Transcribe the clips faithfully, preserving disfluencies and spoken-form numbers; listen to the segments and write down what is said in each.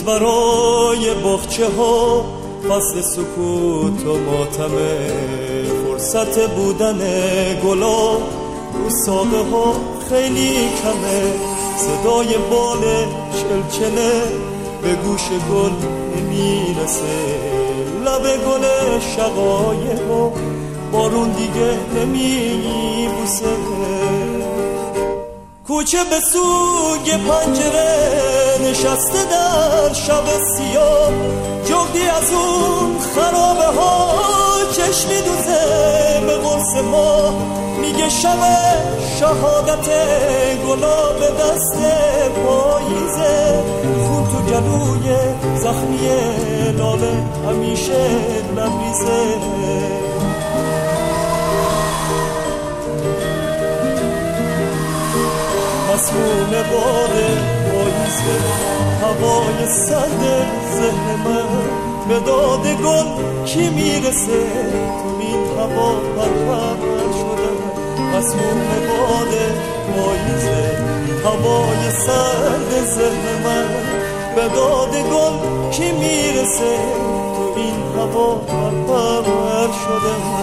برای باغچه ها فصل سکوت و ماتمه، فرصت بودن گلا رو ساقه ها خیلی کمه، صدای بال چلچله به گوش گل نمیرسه، لب گل شقایقو بارون دیگه نمیبوسه. کوچه به سوی پنجره نشسته در شب سیاه، جغدی از اون خرابه ها چشمی دوزه به قرص ما، میگه شب شهادت گلا به دست پاییزه، خون تو گلوی زخمی لاله همیشه لبریزه. مسموم باد پاییزه هوای سرد ذهن من، به داد گل کی میرسه تو این هوا پرپر شده. مسموم باد پاییزه هوای سرد ذهن من، به داد گل کی میرسه تو این هوا پرپر شده.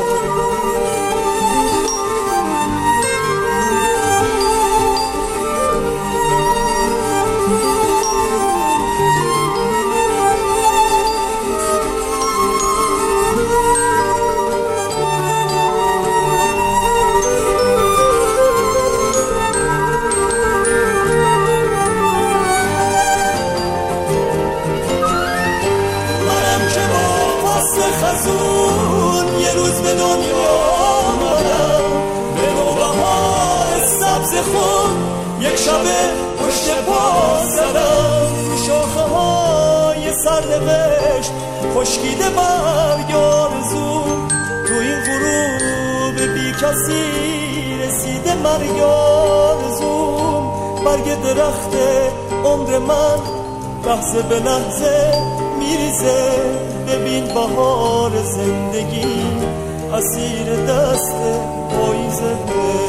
خزون یه روز به دنیا آمدم، به نوبهار سبز خون یک شبه پشت پا زدم، رو شاخه های سرنوشت خشکیده برگ آرزوم، تو این غروب بی کسی رسیده مرگ آرزوم، برگ درخت عمر من لحظه به لحظه میریزه، ببین بهار زندگی اسیر دست پاییزه.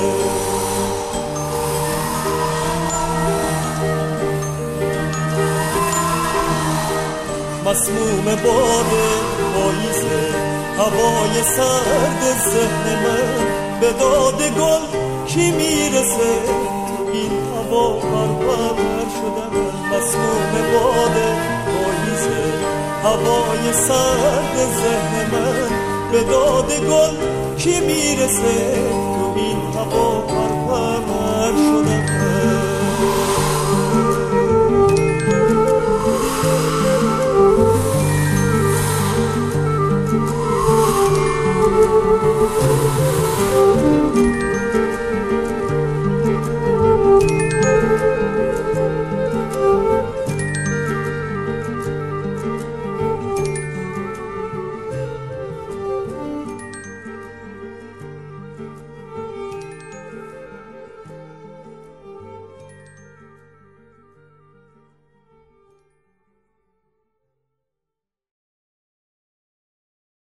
مسموم باد پاییزه هوای سرد ذهن من، به داد گل کی میرسه تو این هوا پرپر شده. مسموم باد پاییزه هوای سرد ذهن من، به داد گل کی میرسه تو این هوا پرپر